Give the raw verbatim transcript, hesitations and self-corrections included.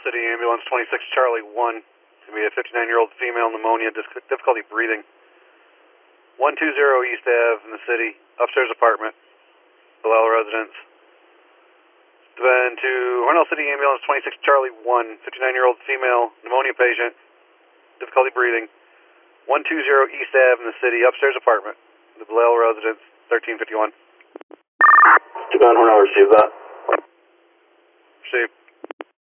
City Ambulance twenty-six Charlie one. It's going to be a fifty-nine-year-old female, pneumonia, difficulty breathing. one two zero East Ave in the city, upstairs apartment, Valhalla residence. Then to Hornell City Ambulance twenty-six Charlie one, fifty-nine-year-old female, pneumonia patient, difficulty breathing. one two zero East Ave in the city, upstairs apartment, the Valhalla residence, thirteen fifty-one. Japan Hornell, receive that. Receive.